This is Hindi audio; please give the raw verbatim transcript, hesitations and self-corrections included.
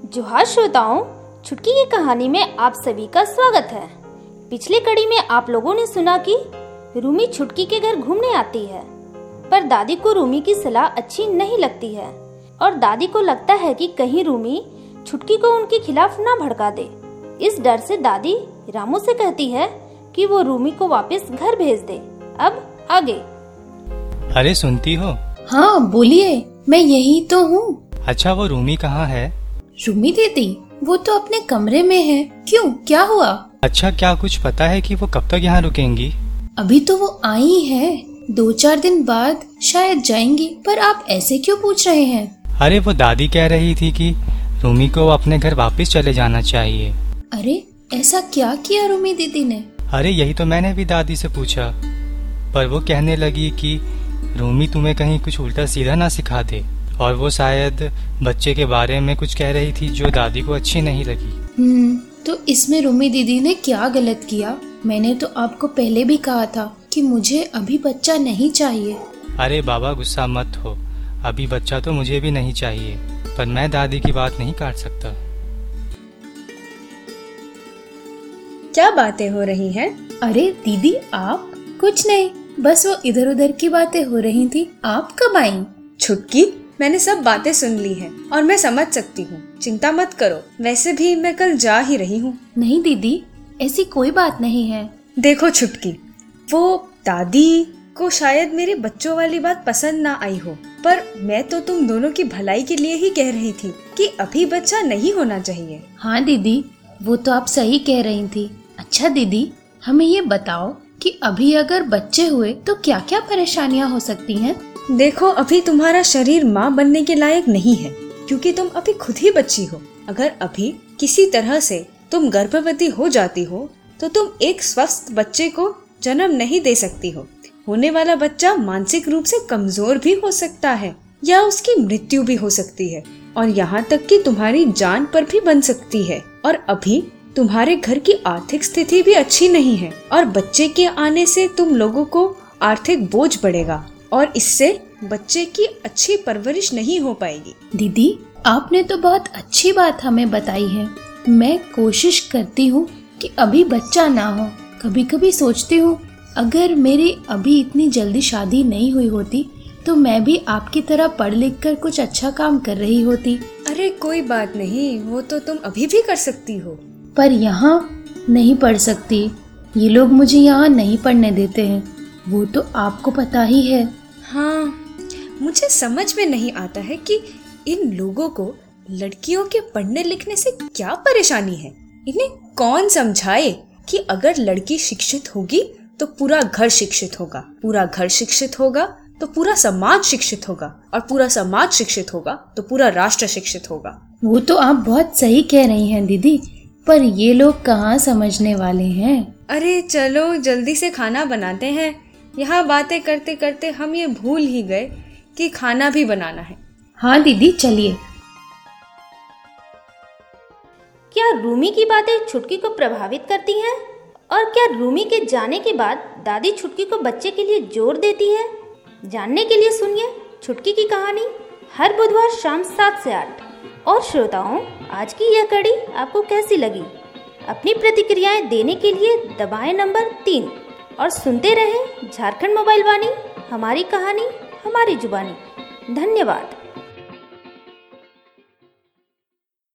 जोहार श्रोताओं, छुटकी की कहानी में आप सभी का स्वागत है। पिछले कड़ी में आप लोगों ने सुना कि रूमी छुटकी के घर घूमने आती है, पर दादी को रूमी की सलाह अच्छी नहीं लगती है और दादी को लगता है कि कहीं रूमी छुटकी को उनके खिलाफ ना भड़का दे। इस डर से दादी रामू से कहती है कि वो रूमी को वापस घर भेज दे। अब आगे। अरे सुनती हो? हाँ बोलिए, मैं यही तो हूँ। अच्छा, वो रूमी कहाँ है? रूमी दीदी, वो तो अपने कमरे में है। क्यों, क्या हुआ? अच्छा, क्या कुछ पता है कि वो कब तक यहाँ रुकेंगी? अभी तो वो आई है, दो चार दिन बाद शायद जाएंगी। पर आप ऐसे क्यों पूछ रहे हैं? अरे वो दादी कह रही थी कि रूमी को अपने घर वापस चले जाना चाहिए। अरे ऐसा क्या किया रूमी दीदी ने? अरे यही तो मैंने भी दादी से पूछा, पर वो कहने लगी कि रूमी तुम्हें कहीं कुछ उल्टा सीधा ना सिखा दे, और वो शायद बच्चे के बारे में कुछ कह रही थी जो दादी को अच्छी नहीं लगी। हम्म तो इसमें रूमी दीदी ने क्या गलत किया? मैंने तो आपको पहले भी कहा था कि मुझे अभी बच्चा नहीं चाहिए। अरे बाबा, गुस्सा मत हो। अभी बच्चा तो मुझे भी नहीं चाहिए, पर मैं दादी की बात नहीं काट सकता। क्या बातें हो रही हैं? अरे दीदी, आप? कुछ नहीं, बस वो इधर उधर की बातें हो रही थी। आप कब आई? छुटकी, मैंने सब बातें सुन ली हैं और मैं समझ सकती हूँ। चिंता मत करो, वैसे भी मैं कल जा ही रही हूँ। नहीं दीदी, ऐसी कोई बात नहीं है। देखो छुटकी, वो दादी को शायद मेरे बच्चों वाली बात पसंद ना आई हो, पर मैं तो तुम दोनों की भलाई के लिए ही कह रही थी कि अभी बच्चा नहीं होना चाहिए। हाँ दीदी, वो तो आप सही कह रही थी। अच्छा दीदी, हमें ये बताओ कि अभी अगर बच्चे हुए तो क्या क्या परेशानियाँ हो सकती हैं? देखो, अभी तुम्हारा शरीर माँ बनने के लायक नहीं है, क्योंकि तुम अभी खुद ही बच्ची हो। अगर अभी किसी तरह से तुम गर्भवती हो जाती हो तो तुम एक स्वस्थ बच्चे को जन्म नहीं दे सकती हो। होने वाला बच्चा मानसिक रूप से कमजोर भी हो सकता है या उसकी मृत्यु भी हो सकती है, और यहाँ तक कि तुम्हारी जान पर भी बन सकती है। और अभी तुम्हारे घर की आर्थिक स्थिति भी अच्छी नहीं है, और बच्चे के आने से तुम लोगों को आर्थिक बोझ बढ़ेगा और इससे बच्चे की अच्छी परवरिश नहीं हो पाएगी। दीदी, आपने तो बहुत अच्छी बात हमें बताई है। मैं कोशिश करती हूँ कि अभी बच्चा ना हो। कभी कभी सोचती हूँ अगर मेरी अभी इतनी जल्दी शादी नहीं हुई होती तो मैं भी आपकी तरह पढ़ लिख कर कुछ अच्छा काम कर रही होती। अरे कोई बात नहीं, वो तो तुम अभी भी कर सकती हो। पर यहाँ नहीं पढ़ सकती। ये लोग मुझे यहाँ नहीं पढ़ने देते हैं, वो तो आपको पता ही है। हाँ, मुझे समझ में नहीं आता है कि इन लोगों को लड़कियों के पढ़ने लिखने से क्या परेशानी है। इन्हें कौन समझाए कि अगर लड़की शिक्षित होगी तो पूरा घर शिक्षित होगा, पूरा घर शिक्षित होगा तो पूरा समाज शिक्षित होगा, और पूरा समाज शिक्षित होगा तो पूरा राष्ट्र शिक्षित होगा। वो तो आप बहुत सही कह रही हैं दीदी, पर ये लोग कहाँ समझने वाले हैं। अरे चलो जल्दी से खाना बनाते हैं। यहाँ बातें करते करते हम ये भूल ही गए कि खाना भी बनाना है। हाँ दीदी, चलिए। क्या रूमी की बातें छुटकी को प्रभावित करती हैं? और क्या रूमी के जाने के बाद दादी छुटकी को बच्चे के लिए जोर देती है? जानने के लिए सुनिए छुटकी की कहानी हर बुधवार शाम सात से आठ। और श्रोताओं, आज की यह कड़ी आपको कैसी लगी? अपनी प्रतिक्रियाएं देने के लिए दबाएं नंबर तीन और सुनते रहें झारखंड मोबाइल वाणी, हमारी कहानी हमारी जुबानी। धन्यवाद।